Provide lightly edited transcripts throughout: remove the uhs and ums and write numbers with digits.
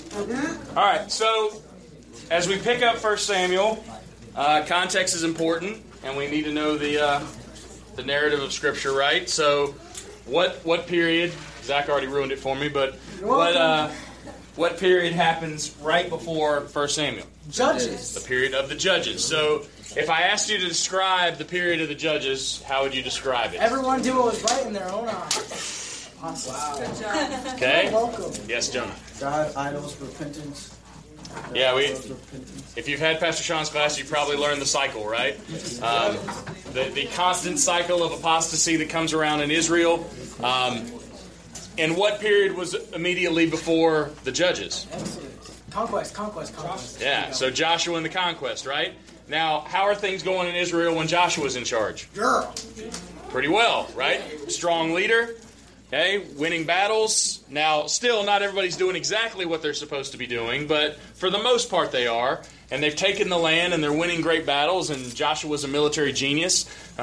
All right, so as we pick up 1 Samuel, context is important, and we need to know the narrative of Scripture, right? So what period, Zach already ruined it for me, but what period happens right before 1 Samuel? Judges. The period of the Judges. So if I asked you to describe the period of the Judges, how would you describe it? Everyone do what was right in their own eyes. Awesome. Wow. Good job. Okay? You're welcome. Yes, Jonah. God, idols, repentance. Yeah, Repentance. if you've had Pastor Sean's class, you probably learned the cycle, right? The constant cycle of apostasy that comes around in Israel. And what period was immediately before the Judges? Conquest. Yeah, so Joshua and the conquest, right? Now, how are things going in Israel when Joshua's in charge? Girl. Pretty well, right? Strong leader, okay, winning battles. Now, still, not everybody's doing exactly what they're supposed to be doing, but for the most part they are. And they've taken the land and they're winning great battles, and Joshua's a military genius.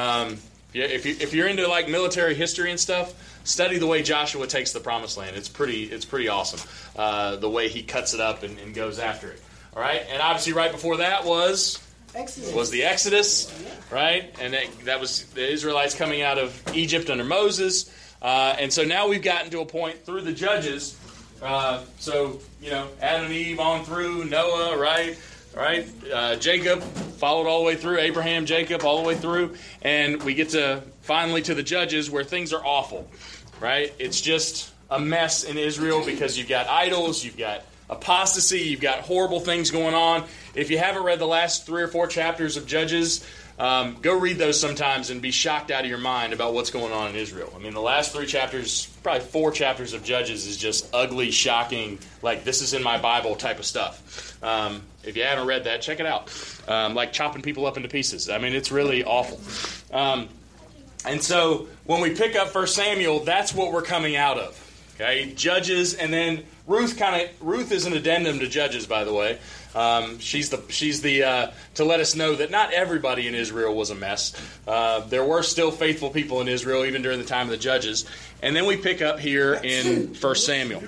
If you're into like military history and stuff, study the way Joshua takes the promised land. It's pretty awesome, the way he cuts it up and goes after it. All right, and obviously right before that was the Exodus, right? And that was the Israelites coming out of Egypt under Moses. And so now we've gotten to a point through the Judges. So, Adam and Eve on through, Noah, right? Jacob followed all the way through, Abraham, Jacob, all the way through. And we get to finally to the Judges where things are awful, right? It's just a mess in Israel because you've got idols, you've got apostasy, you've got horrible things going on. If you haven't read the last 3 or 4 chapters of Judges, go read those sometimes and be shocked out of your mind about what's going on in Israel. I mean, the last 3 chapters, probably 4 chapters of Judges is just ugly, shocking, like this is in my Bible type of stuff. If you haven't read that, check it out. Like chopping people up into pieces. I mean, it's really awful. And so when we pick up 1 Samuel, that's what we're coming out of. Okay, Judges, and then Ruth is an addendum to Judges, by the way. She's the to let us know that not everybody in Israel was a mess. There were still faithful people in Israel even during the time of the Judges. And then we pick up here in 1 Samuel.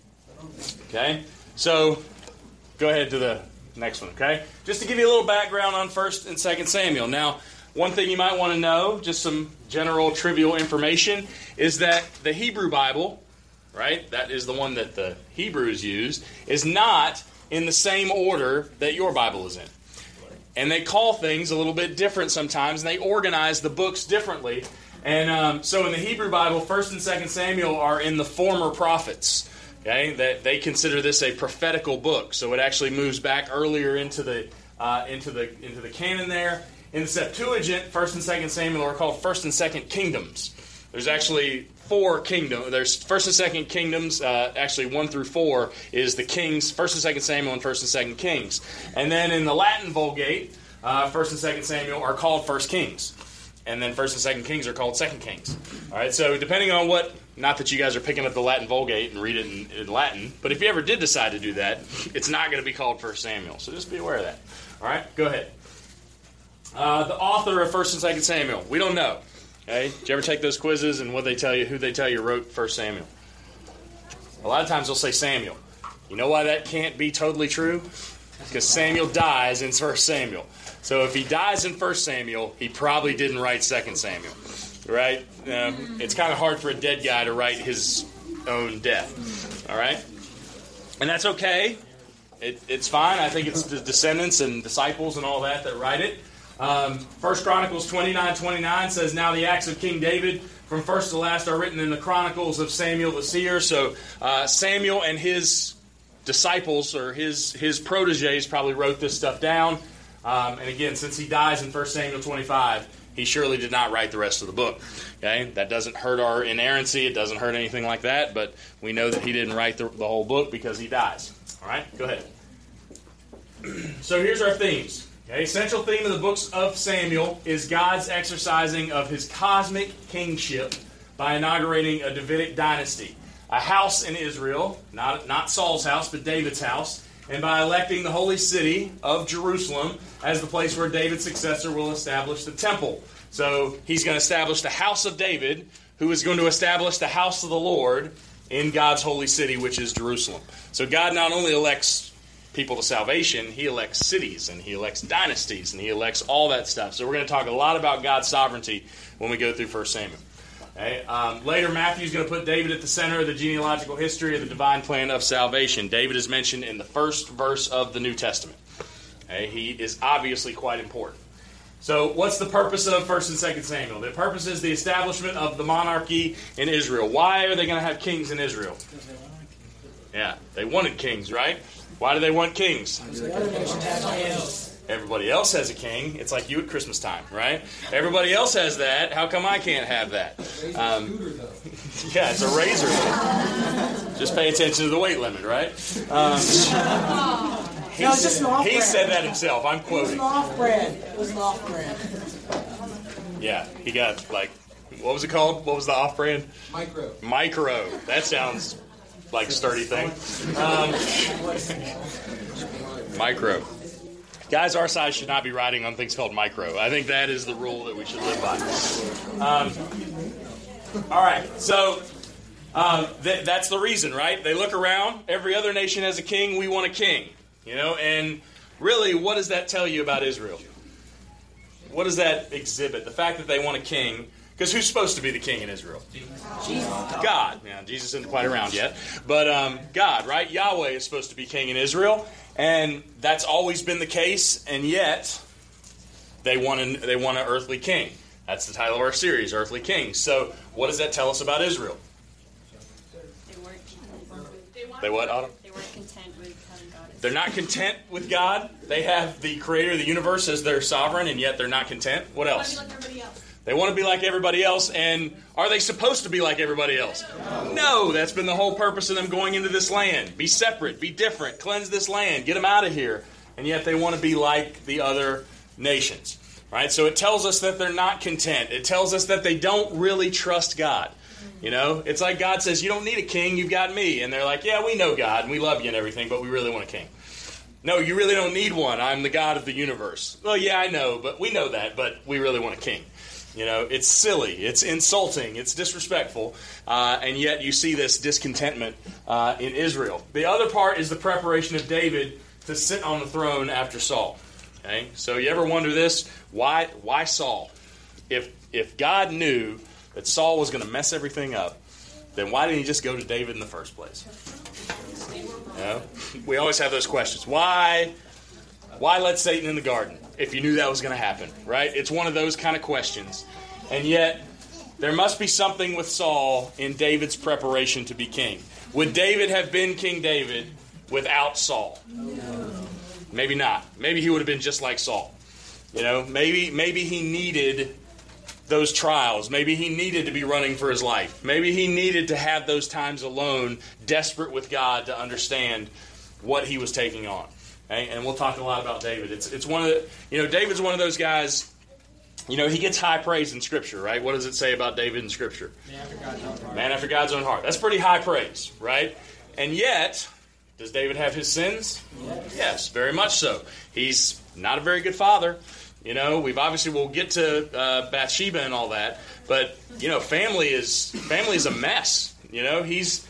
Okay, so go ahead to the next one. Okay, just to give you a little background on 1 and 2 Samuel. Now, one thing you might want to know, just some general trivial information, is that the Hebrew Bible, right, that is the one that the Hebrews used, is not in the same order that your Bible is in. And they call things a little bit different sometimes, and they organize the books differently. And so in the Hebrew Bible, 1 and 2 Samuel are in the former prophets. Okay, that they consider this a prophetical book, so it actually moves back earlier into the canon there. In the Septuagint, 1 and 2 Samuel are called 1 and 2 Kingdoms. There's actually 4 kingdoms. There's 1 and 2 Kingdoms. Actually, 1 through 4 is the Kings, 1 and 2 Samuel and 1 and 2 Kings. And then in the Latin Vulgate, 1 and 2 Samuel are called 1 Kings. And then 1 and 2 Kings are called 2 Kings. All right, so depending on what, not that you guys are picking up the Latin Vulgate and read it in Latin, but if you ever did decide to do that, it's not going to be called 1 Samuel. So just be aware of that. All right, go ahead. The author of 1 and 2 Samuel, we don't know. Okay, did you ever take those quizzes and who they tell you wrote 1 Samuel? A lot of times they'll say Samuel. You know why that can't be totally true? Because Samuel dies in 1 Samuel. So if he dies in 1 Samuel, he probably didn't write 2 Samuel. Right? It's kind of hard for a dead guy to write his own death. All right? And that's okay. It's fine. I think it's the descendants and disciples and all that write it. 1 Chronicles 29:29 says, "Now the acts of King David from first to last are written in the Chronicles of Samuel the seer." So Samuel and his disciples or his protégés probably wrote this stuff down. And again, since he dies in 1 Samuel 25, he surely did not write the rest of the book. Okay, that doesn't hurt our inerrancy. It doesn't hurt anything like that. But we know that he didn't write the whole book because he dies. All right, go ahead. So here's our themes. Okay, central theme of the books of Samuel is God's exercising of his cosmic kingship by inaugurating a Davidic dynasty, a house in Israel, not Saul's house, but David's house, and by electing the holy city of Jerusalem as the place where David's successor will establish the temple. So he's going to establish the house of David, who is going to establish the house of the Lord, in God's holy city, which is Jerusalem. So God not only elects people to salvation, he elects cities, and he elects dynasties, and he elects all that stuff. So we're going to talk a lot about God's sovereignty when we go through 1 Samuel. Okay? Later, Matthew's going to put David at the center of the genealogical history of the divine plan of salvation. David is mentioned in the first verse of the New Testament. Okay? He is obviously quite important. So what's the purpose of 1 and 2 Samuel? The purpose is the establishment of the monarchy in Israel. Why are they going to have kings in Israel? Yeah, they wanted kings, right? Why do they want kings? Everybody else has a king. It's like you at Christmas time, right? Everybody else has that. How come I can't have that? Yeah, it's a razor. Just pay attention to the weight limit, right? He said that himself. I'm quoting. It was an off-brand. Yeah, he got what was it called? What was the off-brand? Micro. That sounds like a sturdy thing. Micro. Guys our size should not be riding on things called micro. I think that is the rule that we should live by. All right, so that's the reason, right? They look around. Every other nation has a king. We want a king. And really, what does that tell you about Israel? What does that exhibit? The fact that they want a king. Because who's supposed to be the king in Israel? Jesus. God. Now, Jesus isn't quite around yet. But God, right? Yahweh is supposed to be king in Israel. And that's always been the case. And yet, they want an earthly king. That's the title of our series, Earthly Kings. So, what does that tell us about Israel? They what, Autumn? They weren't content with having God. They're not content with God. They have the creator of the universe as their sovereign, and yet they're not content. What else? They want to be like everybody else, and are they supposed to be like everybody else? No, that's been the whole purpose of them going into this land. Be separate, be different, cleanse this land, get them out of here. And yet they want to be like the other nations. Right? So it tells us that they're not content. It tells us that they don't really trust God. It's like God says, you don't need a king, you've got me. And they're like, yeah, we know God, and we love you and everything, but we really want a king. No, you really don't need one. I'm the God of the universe. Well, yeah, I know, but we know that, but we really want a king. It's silly, it's insulting, it's disrespectful, and yet you see this discontentment in Israel. The other part is the preparation of David to sit on the throne after Saul. Okay, so you ever wonder this? Why Saul? If God knew that Saul was going to mess everything up, then why didn't he just go to David in the first place? We always have those questions. Why let Satan in the garden if you knew that was going to happen, right? It's one of those kind of questions. And yet, there must be something with Saul in David's preparation to be king. Would David have been King David without Saul? Maybe not. Maybe he would have been just like Saul. Maybe he needed those trials. Maybe he needed to be running for his life. Maybe he needed to have those times alone, desperate with God to understand what he was taking on. Okay? And we'll talk a lot about David. It's one of the, David's one of those guys, he gets high praise in Scripture, right? What does it say about David in Scripture? Man after God's own heart. That's pretty high praise, right? And yet, does David have his sins? Yes, very much so. He's not a very good father. We'll get to Bathsheba and all that, but family is a mess. He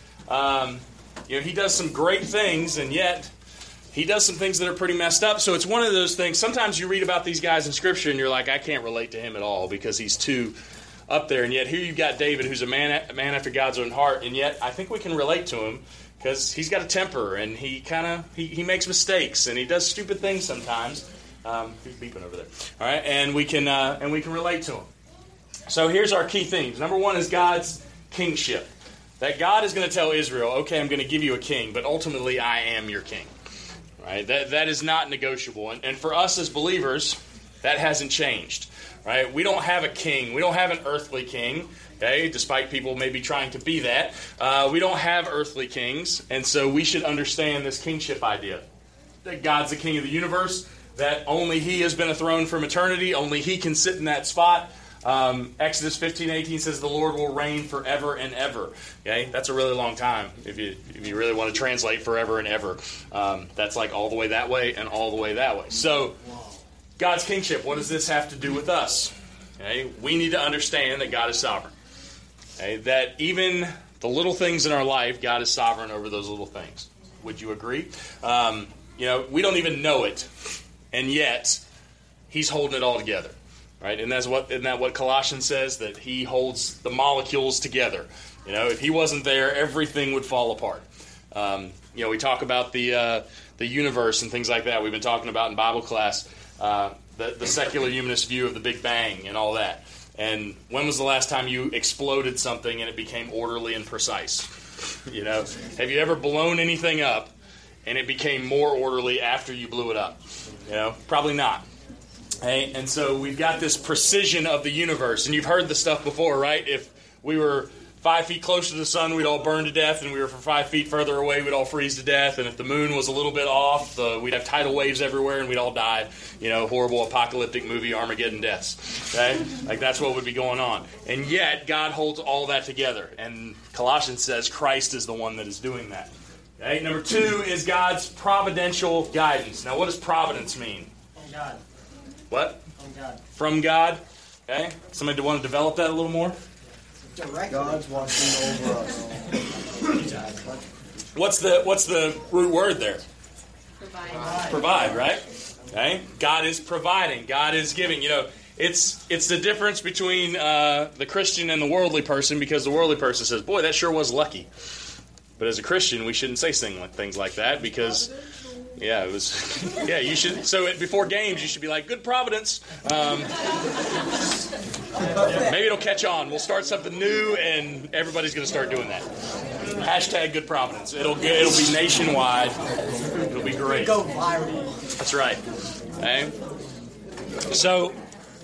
does some great things, and yet he does some things that are pretty messed up. So it's one of those things. Sometimes you read about these guys in Scripture, and you're like, I can't relate to him at all because he's too up there. And yet here you've got David, who's a man after God's own heart, and yet I think we can relate to him because he's got a temper, and he makes mistakes, and he does stupid things sometimes. Who's beeping over there? All right, and we can relate to him. So here's our key themes. Number one is God's kingship. That God is going to tell Israel, okay, I'm going to give you a king, but ultimately I am your king. Right? That is not negotiable. And for us as believers, that hasn't changed. Right? We don't have a king. We don't have an earthly king. Okay, despite people maybe trying to be that, we don't have earthly kings, and so we should understand this kingship idea. That God's the king of the universe. That only He has been enthroned from eternity. Only He can sit in that spot. Exodus 15:18 says the Lord will reign forever and ever. Okay, that's a really long time. If you really want to translate forever and ever, that's like all the way that way and all the way that way. So, God's kingship. What does this have to do with us? Okay, we need to understand that God is sovereign. Okay, that even The little things in our life, God is sovereign over those little things. Would you agree? We don't even know it, and yet He's holding it all together, right? And isn't that what Colossians says, that He holds the molecules together? If He wasn't there, everything would fall apart. We talk about the universe and things like that. We've been talking about in Bible class the secular humanist view of the Big Bang and all that. And when was the last time you exploded something and it became orderly and precise? Have you ever blown anything up and it became more orderly after you blew it up? Probably not. Hey, and so we've got this precision of the universe, and you've heard the stuff before, right? If we were 5 feet closer to the sun, we'd all burn to death, and we were 5 feet further away, we'd all freeze to death, and if the moon was a little bit off, we'd have tidal waves everywhere, and we'd all die. Horrible apocalyptic movie, Armageddon deaths. Okay? That's what would be going on. And yet, God holds all that together, and Colossians says Christ is the one that is doing that. Okay? Number 2 is God's providential guidance. Now, what does providence mean? From God. What? From God. From God. Okay? Somebody want to develop that a little more? Direct. God's watching over us. What's the root word there? Provide. Provide, right? Okay? God is providing. God is giving. It's the difference between the Christian and the worldly person, because the worldly person says, boy, that sure was lucky. But as a Christian, we shouldn't say things like that, because... Yeah, it was. Yeah, you should. So before games, you should be like, "Good providence." Maybe it'll catch on. We'll start something new, and everybody's going to start doing that. Hashtag Good Providence. It'll be nationwide. It'll be great. Go viral. That's right. Okay. So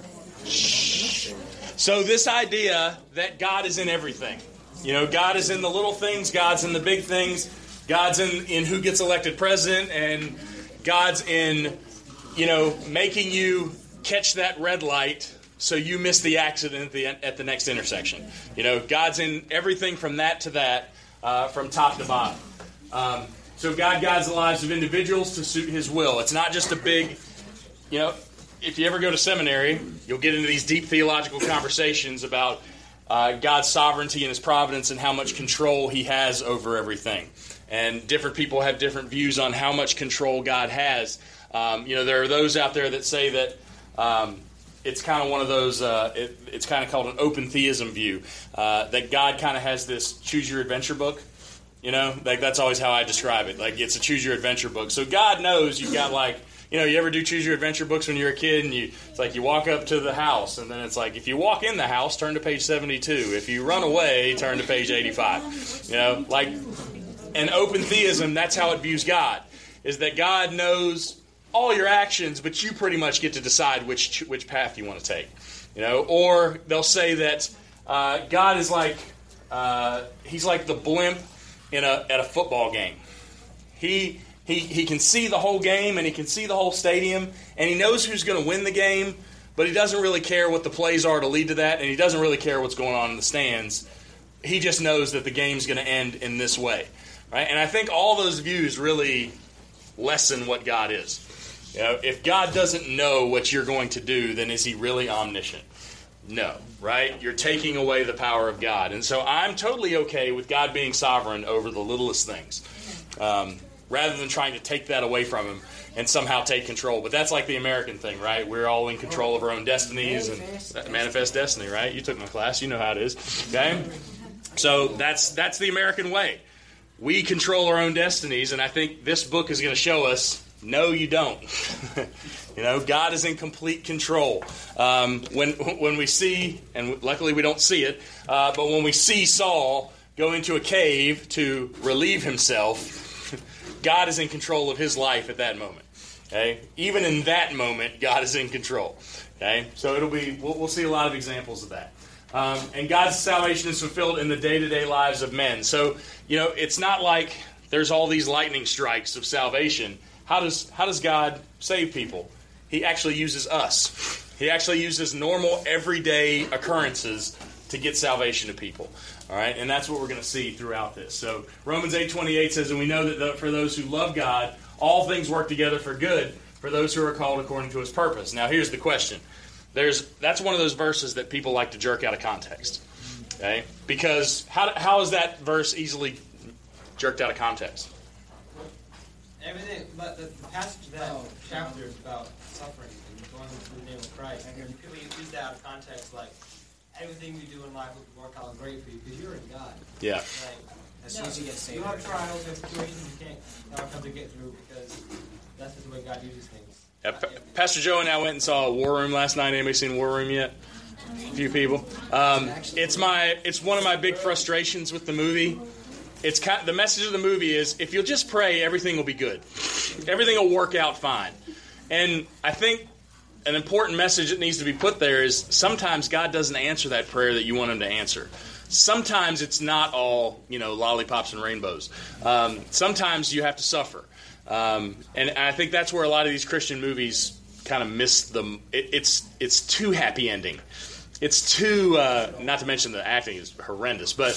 this idea that God is in everything. God is in the little things. God's in the big things. God's in who gets elected president, and God's in, making you catch that red light so you miss the accident at the next intersection. God's in everything from that to that, from top to bottom. So God guides the lives of individuals to suit His will. It's not just a big, if you ever go to seminary, you'll get into these deep theological conversations about God's sovereignty and His providence and how much control He has over everything. And different people have different views on how much control God has. There are those out there that say that it's kind of one of those, it's kind of called an open theism view, that God kind of has this choose-your-adventure book. That's always how I describe it. It's a choose-your-adventure book. So God knows you've got you ever do choose-your-adventure books when you're a kid, and it's like you walk up to the house, and then it's like, if you walk in the house, turn to page 72. If you run away, turn to page 85. And open theism, that's how it views God, is that God knows all your actions, but you pretty much get to decide which path you want to take. Or they'll say that God is he's like the blimp at a football game. He can see the whole game, and he can see the whole stadium, and he knows who's going to win the game, but he doesn't really care what the plays are to lead to that, and he doesn't really care what's going on in the stands. He just knows that the game's going to end in this way. Right? And I think all those views really lessen what God is. If God doesn't know what you're going to do, then is He really omniscient? No, right? You're taking away the power of God. And so I'm totally okay with God being sovereign over the littlest things, rather than trying to take that away from Him and somehow take control. But that's like the American thing, right? We're all in control of our own destinies and manifest destiny, right? You took my class. You know how it is. Okay? So that's the American way. We control our own destinies, and I think this book is going to show us, no, you don't. God is in complete control. When we see, and luckily we don't see it, but when we see Saul go into a cave to relieve himself, God is in control of his life at that moment. Okay? Even in that moment, God is in control. Okay? So we'll see a lot of examples of that. And God's salvation is fulfilled in the day-to-day lives of men. So, it's not like there's all these lightning strikes of salvation. How does God save people? He actually uses us. He actually uses normal, everyday occurrences to get salvation to people. All right, and that's what we're going to see throughout this. So Romans 8:28 says, and we know that for those who love God, all things work together for good for those who are called according to His purpose. Now, here's the question. That's one of those verses that people like to jerk out of context. Okay? Because how is that verse easily jerked out of context? Everything, but the passage of that chapter is about suffering and going through the name of Christ. And people use that out of context, like everything we do in life will work out great for you because you're in God. Yeah. Like, As soon as you get saved. You have trials and situations you can't come to get through because that's just the way God uses things. Pastor Joe and I went and saw War Room last night. Anybody seen War Room yet? A few people. It's one of my big frustrations with the movie. The message of the movie is, if you'll just pray, everything will be good. Everything will work out fine. And I think an important message that needs to be put there is sometimes God doesn't answer that prayer that you want Him to answer. Sometimes it's not all, lollipops and rainbows. Sometimes you have to suffer. And I think that's where a lot of these Christian movies kind of miss them. It's too happy ending. It's too, not to mention the acting is horrendous, but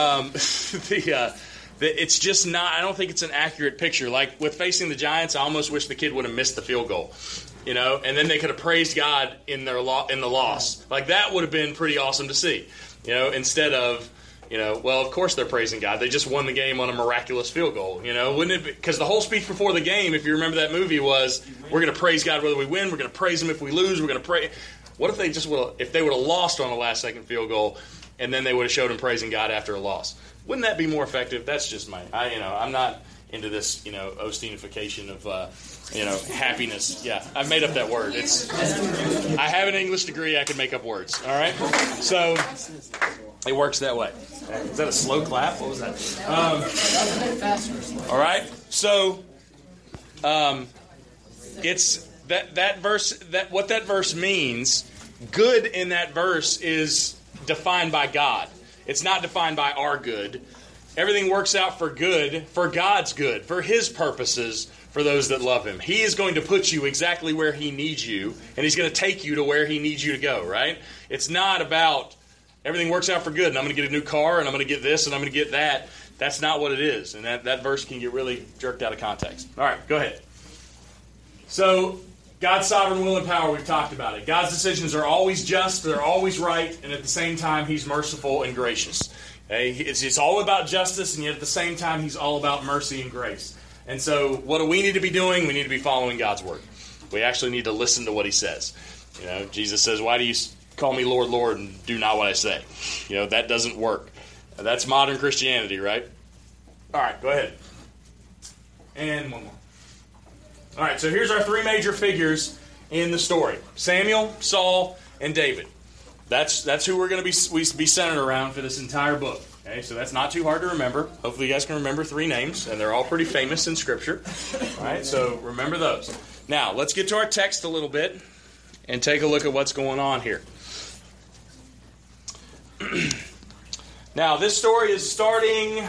it's just not, I don't think it's an accurate picture. Like with Facing the Giants, I almost wish the kid would have missed the field goal, and then they could have praised God in the loss. Like that would have been pretty awesome to see, instead of, well, of course they're praising God. They just won the game on a miraculous field goal, wouldn't it be? Because the whole speech before the game, if you remember that movie, was we're going to praise God whether we win, we're going to praise Him if we lose, we're going to pray. What if they would have lost on a last-second field goal, and then they would have showed Him praising God after a loss? Wouldn't that be more effective? That's just I'm not into this, Osteenification of, happiness. Yeah, I've made up that word. I have an English degree. I can make up words. All right, so it works that way. Is that a slow clap? What was that? All right, so it's. That verse, what that verse means, good in that verse is defined by God. It's not defined by our good. Everything works out for good, for God's good, for His purposes, for those that love Him. He is going to put you exactly where He needs you, and He's going to take you to where He needs you to go, right? It's not about everything works out for good, and I'm going to get a new car, and I'm going to get this, and I'm going to get that. That's not what it is, and that verse can get really jerked out of context. All right, go ahead. So, God's sovereign will and power, we've talked about it. God's decisions are always just, they're always right, and at the same time, He's merciful and gracious. Okay? It's all about justice, and yet at the same time, He's all about mercy and grace. And so, what do we need to be doing? We need to be following God's word. We actually need to listen to what He says. Jesus says, why do you call me Lord, Lord, and do not what I say? That doesn't work. That's modern Christianity, right? All right, go ahead. And one more. All right, so here's our three major figures in the story: Samuel, Saul, and David. That's who we're going to be centered around for this entire book. Okay, so that's not too hard to remember. Hopefully you guys can remember three names, and they're all pretty famous in Scripture. All right, so remember those. Now, let's get to our text a little bit and take a look at what's going on here. Now, this story is starting...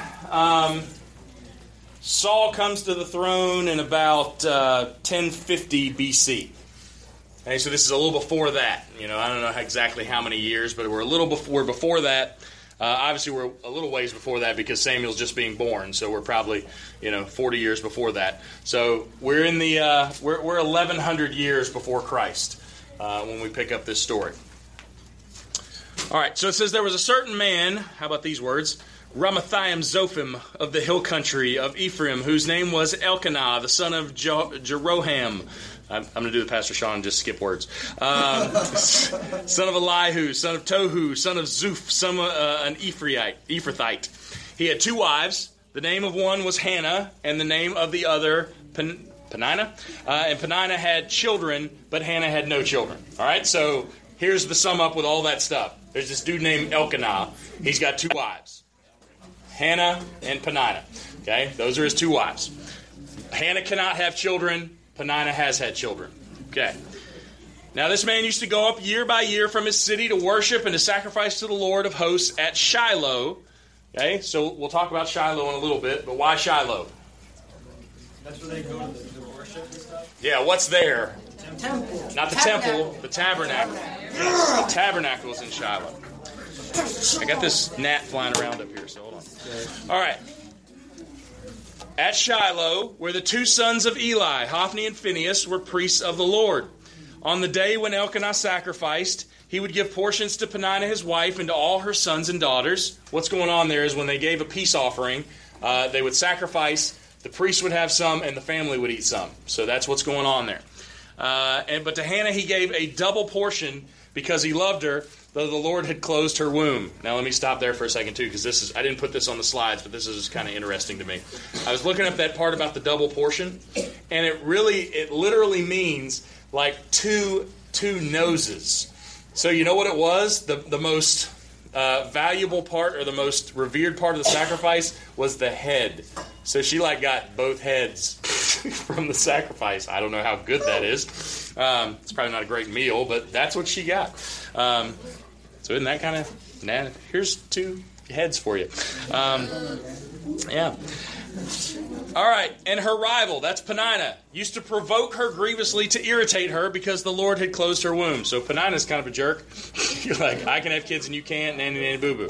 Saul comes to the throne in about 1050 BC. Okay, so this is a little before that. I don't know exactly how many years, but we're a little before that. Obviously, we're a little ways before that because Samuel's just being born, so we're probably 40 years before that. So we're in the we're 1100 years before Christ when we pick up this story. All right, so it says there was a certain man. How about these words? Ramathaim Zophim of the hill country of Ephraim, whose name was Elkanah, the son of Jeroham. I'm going to do the Pastor Sean and just skip words. Son of Elihu, son of Tohu, son of Zuph, son of an Ephrathite. He had two wives. The name of one was Hannah, and the name of the other Peninnah. And Peninnah had children, but Hannah had no children. All right, so here's the sum up with all that stuff. There's this dude named Elkanah. He's got two wives. Hannah and Peninnah. Okay, those are his two wives. Hannah cannot have children. Peninnah has had children. Okay. Now this man used to go up year by year from his city to worship and to sacrifice to the Lord of hosts at Shiloh. Okay, so we'll talk about Shiloh in a little bit, but why Shiloh? That's where they go to the worship and stuff? Yeah, what's there? Temple. Not the temple, the tabernacle. The tabernacle is in Shiloh. I got this gnat flying around up here, so hold on. All right. At Shiloh, where the two sons of Eli, Hophni and Phinehas, were priests of the Lord. On the day when Elkanah sacrificed, he would give portions to Peninnah his wife and to all her sons and daughters. What's going on there is when they gave a peace offering, they would sacrifice, the priest would have some, and the family would eat some. So that's what's going on there. But to Hannah he gave a double portion because he loved her, though the Lord had closed her womb. Now let me stop there for a second too, because I didn't put this on the slides, but this is kind of interesting to me. I was looking up that part about the double portion, and it literally means like two noses. So you know what it was? The most valuable part, or the most revered part of the sacrifice, was the head. So she got both heads from the sacrifice. I don't know how good that is. It's probably not a great meal, but that's what she got. So isn't that kind of, here's two heads for you. Yeah. All right, and her rival, that's Peninnah, used to provoke her grievously to irritate her because the Lord had closed her womb. So Peninnah's kind of a jerk. You're like, I can have kids and you can't, nanny, nanny, boo-boo.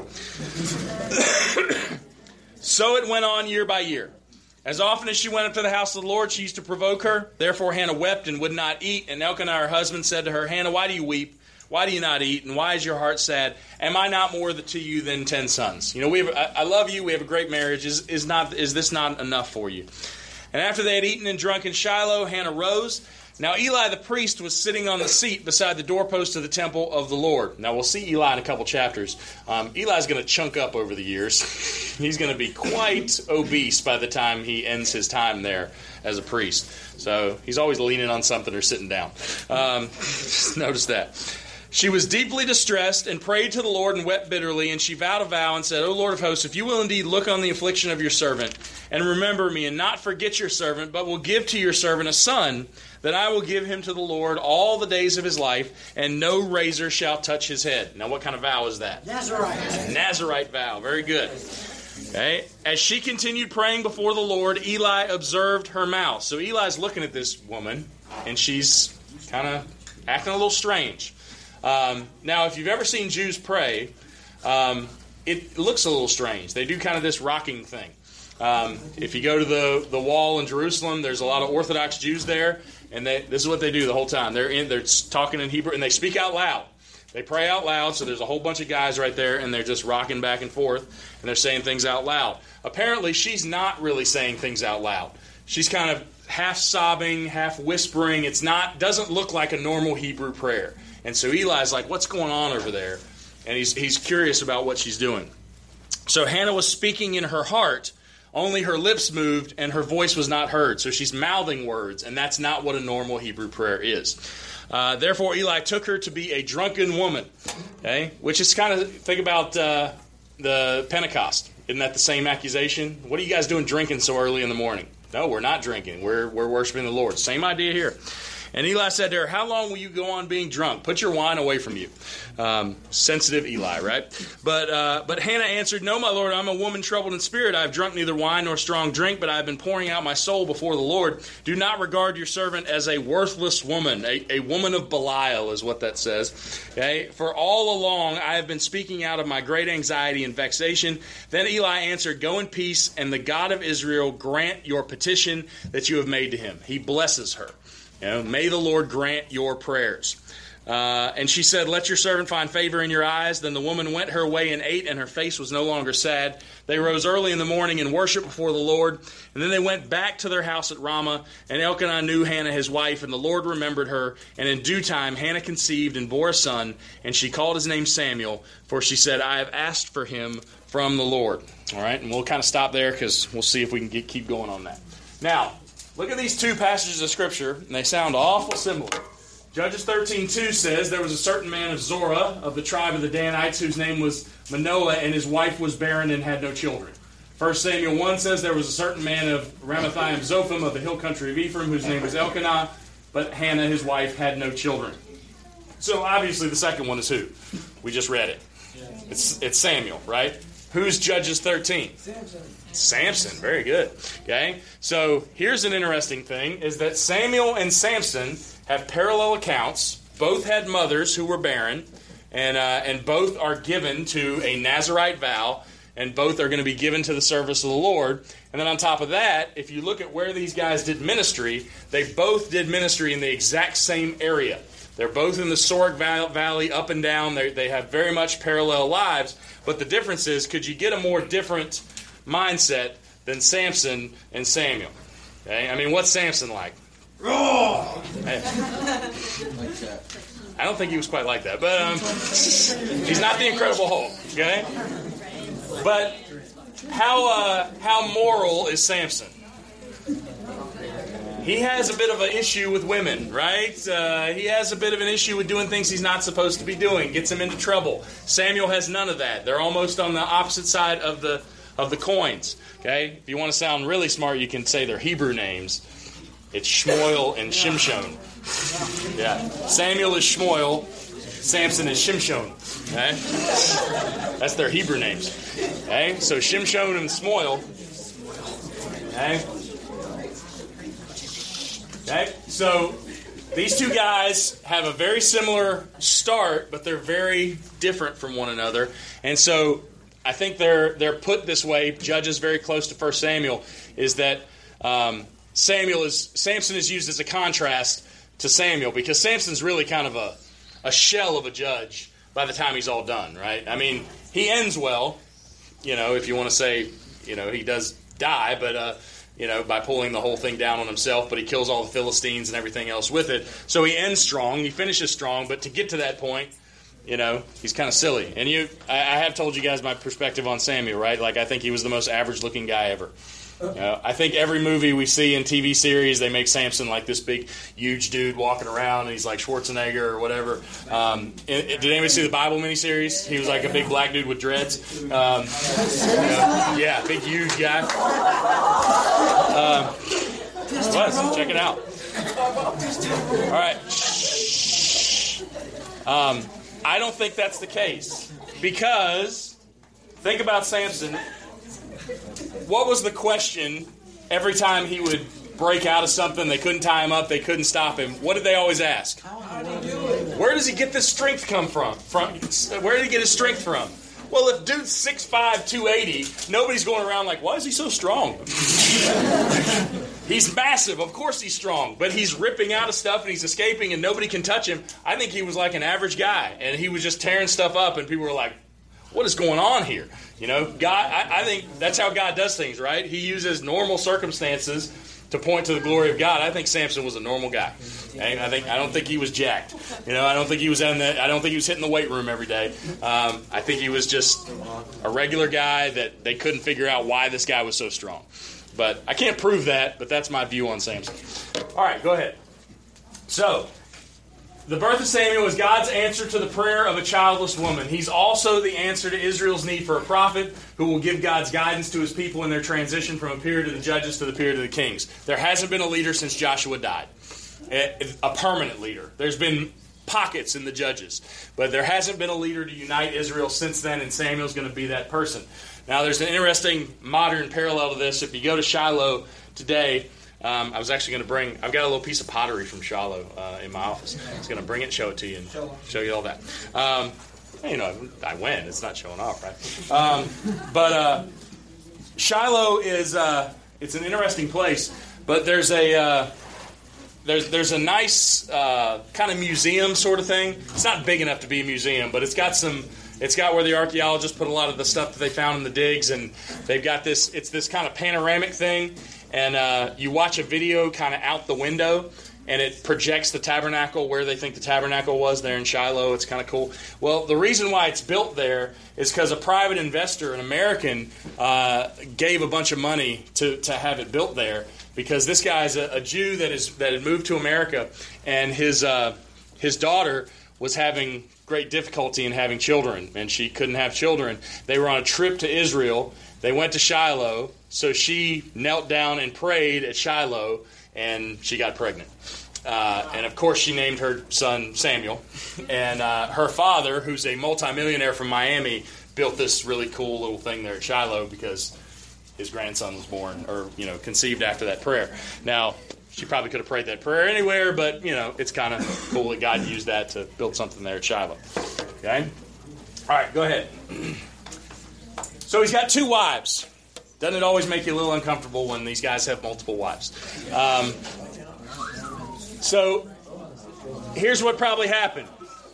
So it went on year by year. As often as she went up to the house of the Lord, she used to provoke her. Therefore Hannah wept and would not eat. And Elkanah, her husband, said to her, Hannah, why do you weep? Why do you not eat? And why is your heart sad? Am I not more to you than 10 sons? You know, I love you. We have a great marriage. Is this not enough for you? And after they had eaten and drunk in Shiloh, Hannah rose. Now Eli the priest was sitting on the seat beside the doorpost of the temple of the Lord. Now we'll see Eli in a couple chapters. Eli's going to chunk up over the years. He's going to be quite obese by the time he ends his time there as a priest. So he's always leaning on something or sitting down. Just notice that. She was deeply distressed and prayed to the Lord and wept bitterly, and she vowed a vow and said, O Lord of hosts, if you will indeed look on the affliction of your servant and remember me and not forget your servant, but will give to your servant a son, then I will give him to the Lord all the days of his life, and no razor shall touch his head. Now what kind of vow is that? Nazarite. Nazarite vow. Very good. Okay. As she continued praying before the Lord, Eli observed her mouth. So Eli's looking at this woman, and she's kind of acting a little strange. Now, if you've ever seen Jews pray, it looks a little strange. They do kind of this rocking thing. If you go to the wall in Jerusalem, there's a lot of Orthodox Jews there, and this is what they do the whole time. They're talking in Hebrew, and they speak out loud. They pray out loud, so there's a whole bunch of guys right there, and they're just rocking back and forth, and they're saying things out loud. Apparently, she's not really saying things out loud. She's kind of half sobbing, half whispering. Doesn't look like a normal Hebrew prayer. And so Eli's like, what's going on over there? And he's curious about what she's doing. So Hannah was speaking in her heart, only her lips moved and her voice was not heard. So she's mouthing words, and that's not what a normal Hebrew prayer is. Therefore Eli took her to be a drunken woman. Okay, which is kind of, think about the Pentecost. Isn't that the same accusation? What are you guys doing drinking so early in the morning? No, we're not drinking. We're worshiping the Lord. Same idea here. And Eli said to her, how long will you go on being drunk? Put your wine away from you. Sensitive Eli, right? But Hannah answered, no, my Lord, I'm a woman troubled in spirit. I have drunk neither wine nor strong drink, but I have been pouring out my soul before the Lord. Do not regard your servant as a worthless woman. A woman of Belial is what that says. Okay? For all along I have been speaking out of my great anxiety and vexation. Then Eli answered, go in peace, and the God of Israel grant your petition that you have made to him. He blesses her. May the Lord grant your prayers. And she said, let your servant find favor in your eyes. Then the woman went her way and ate, and her face was no longer sad. They rose early in the morning and worshiped before the Lord. And then they went back to their house at Ramah. And Elkanah knew Hannah his wife, and the Lord remembered her. And in due time Hannah conceived and bore a son, and she called his name Samuel, for she said, I have asked for him from the Lord. All right, and we'll kind of stop there because we'll see if we can keep going on that. Now, look at these two passages of Scripture, and they sound awful similar. Judges 13:2 says, there was a certain man of Zorah, of the tribe of the Danites, whose name was Manoah, and his wife was barren and had no children. 1 Samuel 1 says, there was a certain man of Ramathaim Zophim, of the hill country of Ephraim, whose name was Elkanah, but Hannah, his wife, had no children. So obviously the second one is who? We just read it. It's Samuel, right? Who's Judges 13? Samson. Very good. Okay, so here's an interesting thing, is that Samuel and Samson have parallel accounts. Both had mothers who were barren, and both are given to a Nazarite vow, and both are going to be given to the service of the Lord. And then on top of that, if you look at where these guys did ministry, they both did ministry in the exact same area. They're both in the Sorek Valley, up and down. They have very much parallel lives. But the difference is, could you get a more different mindset than Samson and Samuel? Okay? I mean, what's Samson like? Hey. I don't think he was quite like that, but he's not the Incredible Hulk. Okay, but how moral is Samson? He has a bit of an issue with women, right? He has a bit of an issue with doing things he's not supposed to be doing. Gets him into trouble. Samuel has none of that. They're almost on the opposite side of the coins. Okay, if you want to sound really smart, you can say their Hebrew names. It's Shmuel and Shimshon. Yeah, Samuel is Shmuel, Samson is Shimshon. Okay, that's their Hebrew names. Okay, so Shimshon and Shmuel. Okay. Okay, so these two guys have a very similar start, but they're very different from one another. And so I think they're put this way, Judges very close to 1 Samuel, is that Samson is used as a contrast to Samuel, because Samson's really kind of a shell of a judge by the time he's all done, right? I mean, he ends well, if you want to say, he does die, but by pulling the whole thing down on himself, but he kills all the Philistines and everything else with it. So he ends strong, he finishes strong, but to get to that point, he's kind of silly. And I have told you guys my perspective on Samuel, right? Like, I think he was the most average-looking guy ever. I think every movie we see in TV series, they make Samson like this big, huge dude walking around, and he's like Schwarzenegger or whatever. Did anybody see the Bible miniseries? He was like a big black dude with dreads. Yeah, big, huge guy. Check it out. All right. I don't think that's the case, because think about Samson. What was the question every time he would break out of something? They couldn't tie him up. They couldn't stop him. What did they always ask? Where does he get this strength come from? Where did he get his strength from? Well, if dude's 6'5", 280, nobody's going around like, why is he so strong? He's massive. Of course he's strong. But he's ripping out of stuff and he's escaping and nobody can touch him. I think he was like an average guy. And he was just tearing stuff up and people were like, what is going on here? God, I think that's how God does things, right? He uses normal circumstances to point to the glory of God. I think Samson was a normal guy. Okay? I don't think he was jacked. I don't think he was I don't think he was hitting the weight room every day. I think he was just a regular guy that they couldn't figure out why this guy was so strong. But I can't prove that, but that's my view on Samson. All right, go ahead. So, the birth of Samuel is God's answer to the prayer of a childless woman. He's also the answer to Israel's need for a prophet who will give God's guidance to his people in their transition from a period of the judges to the period of the kings. There hasn't been a leader since Joshua died, a permanent leader. There's been pockets in the judges, but there hasn't been a leader to unite Israel since then, and Samuel's going to be that person. Now, there's an interesting modern parallel to this. If you go to Shiloh today, I was actually going to I've got a little piece of pottery from Shiloh in my office. I was going to bring it and show it to you and show you all that. I win. It's not showing off, right? But Shiloh is, it's an interesting place, but there's a nice kind of museum sort of thing. It's not big enough to be a museum, but it's got where the archaeologists put a lot of the stuff that they found in the digs, and they've got it's this kind of panoramic thing. And you watch a video kind of out the window, and it projects the tabernacle where they think the tabernacle was there in Shiloh. It's kind of cool. Well, the reason why it's built there is because a private investor, an American, gave a bunch of money to have it built there, because this guy's a Jew that had moved to America, and his daughter was having great difficulty in having children, and she couldn't have children. They were on a trip to Israel. They went to Shiloh, so she knelt down and prayed at Shiloh, and she got pregnant. And, of course, she named her son Samuel. And her father, who's a multimillionaire from Miami, built this really cool little thing there at Shiloh because his grandson was born or, conceived after that prayer. Now, she probably could have prayed that prayer anywhere, but, it's kind of cool that God used that to build something there at Shiloh. Okay? All right, go ahead. So he's got 2 wives. Doesn't it always make you a little uncomfortable when these guys have multiple wives? So here's what probably happened.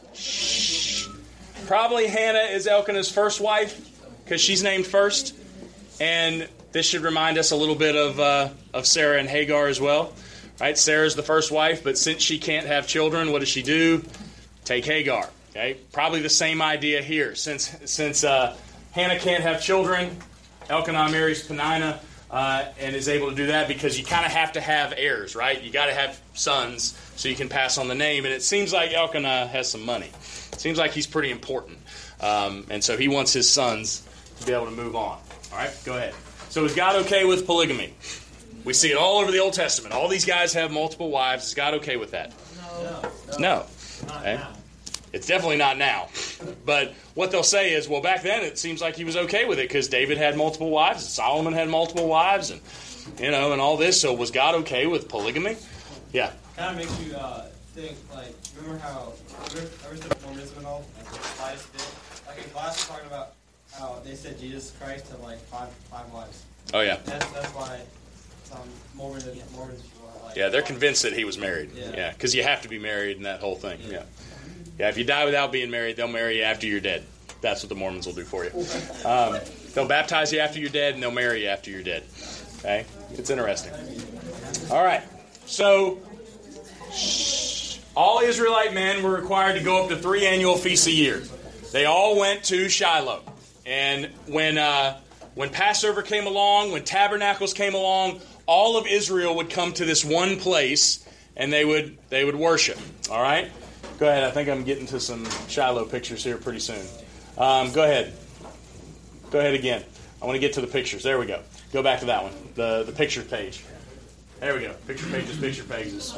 Probably Hannah is Elkanah's first wife because she's named first. And this should remind us a little bit of Sarah and Hagar as well. Right? Sarah's the first wife, but since she can't have children, what does she do? Take Hagar. Okay? Probably the same idea here. Since Hannah can't have children, Elkanah marries Peninnah and is able to do that because you kind of have to have heirs, right? You got to have sons so you can pass on the name. And it seems like Elkanah has some money. It seems like he's pretty important. And so he wants his sons to be able to move on. All right, go ahead. So is God okay with polygamy? We see it all over the Old Testament. All these guys have multiple wives. Is God okay with that? No. Okay. It's definitely not now. But what they'll say is, well, back then it seems like he was okay with it because David had multiple wives and Solomon had multiple wives and and all this. So was God okay with polygamy? Yeah. Kind of makes you think, like, remember how, ever since Mormonism and all, like, the Elias did? Like, in class, we're talking about how they said Jesus Christ had, like, five wives. Oh, yeah. That's why some Mormons were like... Yeah, they're convinced that he was married. Yeah, because you have to be married and that whole thing. Yeah. Yeah, if you die without being married, they'll marry you after you're dead. That's what the Mormons will do for you. They'll baptize you after you're dead, and they'll marry you after you're dead. Okay? It's interesting. All right. So, all Israelite men were required to go up to 3 annual feasts a year. They all went to Shiloh. And when Passover came along, when Tabernacles came along, all of Israel would come to this one place, and they would worship. All right? Go ahead. I think I'm getting to some Shiloh pictures here pretty soon. Go ahead. Go ahead again. I want to get to the pictures. There we go. Go back to that one. The picture page. There we go. Picture pages.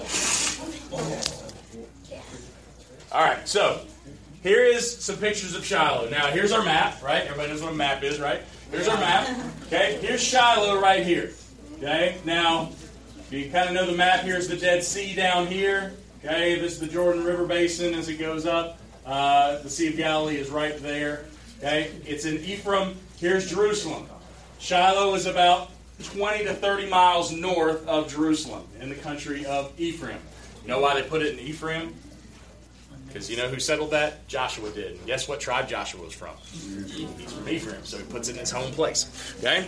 All right. So here is some pictures of Shiloh. Now here's our map. Right. Everybody knows what a map is, right? Here's our map. Okay. Here's Shiloh right here. Okay. Now you kind of know the map. Here's the Dead Sea down here. Okay, this is the Jordan River Basin as it goes up. The Sea of Galilee is right there. Okay, it's in Ephraim. Here's Jerusalem. Shiloh is about 20 to 30 miles north of Jerusalem in the country of Ephraim. You know why they put it in Ephraim? Because you know who settled that? Joshua did. And guess what tribe Joshua was from? He's from Ephraim, so he puts it in his home place. Okay,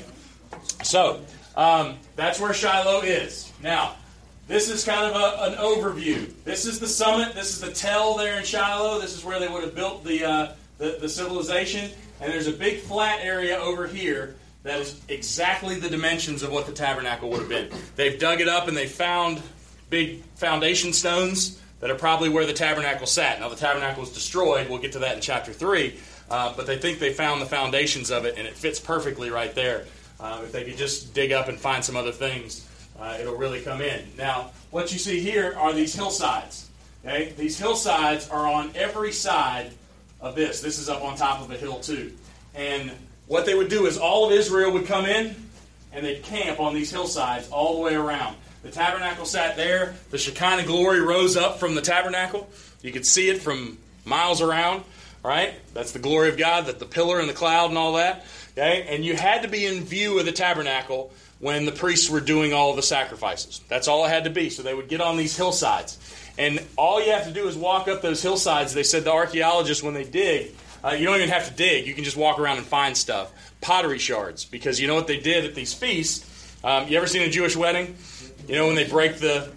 so that's where Shiloh is. Now, this is kind of an overview. This is the summit. This is the tell there in Shiloh. This is where they would have built the civilization. And there's a big flat area over here that is exactly the dimensions of what the tabernacle would have been. They've dug it up and they found big foundation stones that are probably where the tabernacle sat. Now the tabernacle was destroyed. We'll get to that in chapter 3. But they think they found the foundations of it, and it fits perfectly right there. If they could just dig up and find some other things, it'll really come in. Now, what you see here are these hillsides. Okay? These hillsides are on every side of this. This is up on top of a hill too. And what they would do is all of Israel would come in, and they'd camp on these hillsides all the way around. The tabernacle sat there. The Shekinah glory rose up from the tabernacle. You could see it from miles around. All right? That's the glory of God, the pillar and the cloud and all that. Okay? And you had to be in view of the tabernacle when the priests were doing all of the sacrifices. That's all it had to be. So they would get on these hillsides. And all you have to do is walk up those hillsides. They said the archaeologists, when they dig, you don't even have to dig. You can just walk around and find stuff. Pottery shards. Because you know what they did at these feasts? You ever seen a Jewish wedding? You know when they break the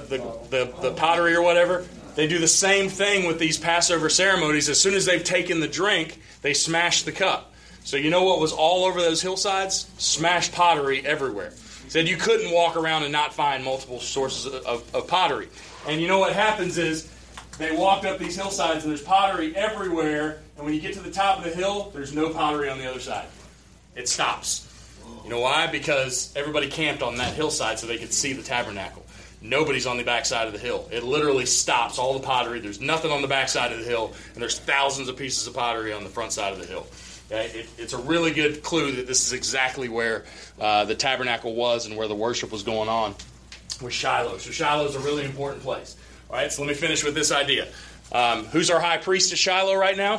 pottery or whatever? They do the same thing with these Passover ceremonies. As soon as they've taken the drink, they smash the cup. So you know what was all over those hillsides? Smashed pottery everywhere. Said you couldn't walk around and not find multiple sources of pottery. And you know what happens is they walked up these hillsides and there's pottery everywhere. And when you get to the top of the hill, there's no pottery on the other side. It stops. You know why? Because everybody camped on that hillside so they could see the tabernacle. Nobody's on the backside of the hill. It literally stops all the pottery. There's nothing on the backside of the hill. And there's thousands of pieces of pottery on the front side of the hill. Okay? It's a really good clue that this is exactly where the tabernacle was and where the worship was going on with Shiloh. So Shiloh is a really important place. All right, so let me finish with this idea. Who's our high priest at Shiloh right now?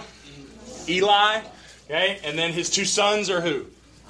Eli. Okay, and then his two sons are who?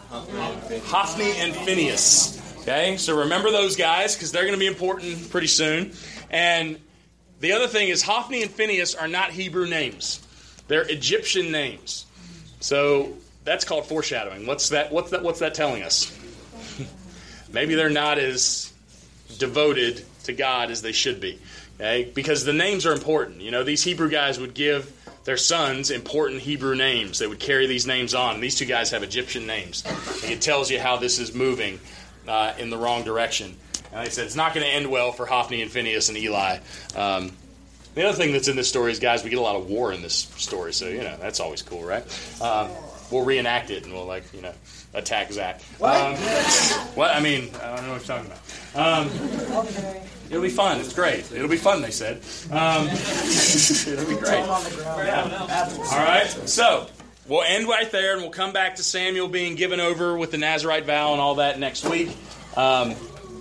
Hophni and Phinehas. Okay, so remember those guys because they're going to be important pretty soon. And the other thing is Hophni and Phinehas are not Hebrew names. They're Egyptian names. So that's called foreshadowing. What's that telling us? Maybe they're not as devoted to God as they should be. Okay? Because the names are important. You know, these Hebrew guys would give their sons important Hebrew names. They would carry these names on. And these two guys have Egyptian names. And it tells you how this is moving in the wrong direction. And like I said, it's not going to end well for Hophni and Phinehas and Eli. The other thing that's in this story is, guys, we get a lot of war in this story. So, you know, that's always cool, right? We'll reenact it and we'll, attack Zach. What? I mean, I don't know what you're talking about. It'll be fun. It's great. It'll be fun, they said. It'll be great. Yeah. All right. So we'll end right there, and we'll come back to Samuel being given over with the Nazirite vow and all that next week. But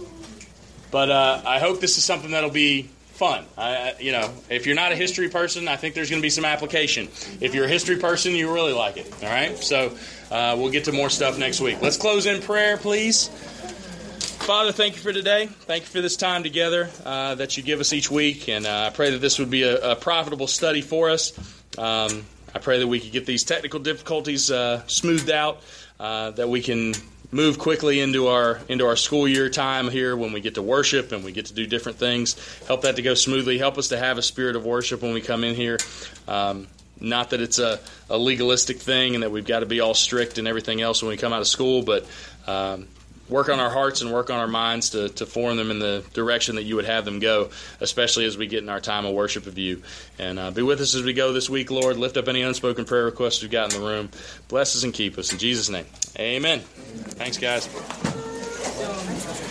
I hope this is something that'll be fun. If you're not a history person, I think there's going to be some application. If you're a history person, you really like it. All right? So we'll get to more stuff next week. Let's close in prayer, please. Father, thank you for today. Thank you for this time together that you give us each week. And I pray that this would be a profitable study for us. I pray that we could get these technical difficulties smoothed out, that we can move quickly into our school year time here when we get to worship and we get to do different things. Help that to go smoothly. Help us to have a spirit of worship when we come in here. Not that it's a legalistic thing and that we've got to be all strict and everything else when we come out of school, but work on our hearts and work on our minds to form them in the direction that you would have them go, especially as we get in our time of worship of you. And be with us as we go this week, Lord. Lift up any unspoken prayer requests we've got in the room. Bless us and keep us. In Jesus' name, amen. Thanks, guys.